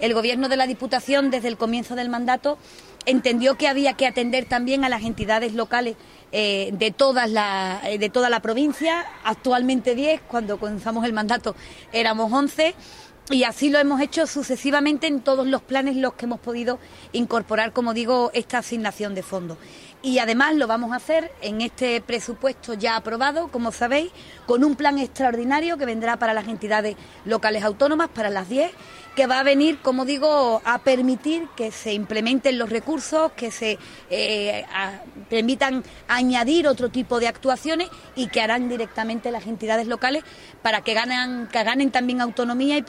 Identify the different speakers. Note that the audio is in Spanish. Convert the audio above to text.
Speaker 1: el Gobierno de la Diputación, desde el comienzo del mandato, entendió que había que atender también a las entidades locales de toda la provincia, actualmente 10, cuando comenzamos el mandato éramos 11, y así lo hemos hecho sucesivamente en todos los planes los que hemos podido incorporar, como digo, esta asignación de fondos. Y además lo vamos a hacer en este presupuesto ya aprobado, como sabéis, con un plan extraordinario que vendrá para las entidades locales autónomas, para las 10, que va a venir, como digo, a permitir que se implementen los recursos, que se permitan añadir otro tipo de actuaciones y que harán directamente las entidades locales para que ganen también autonomía y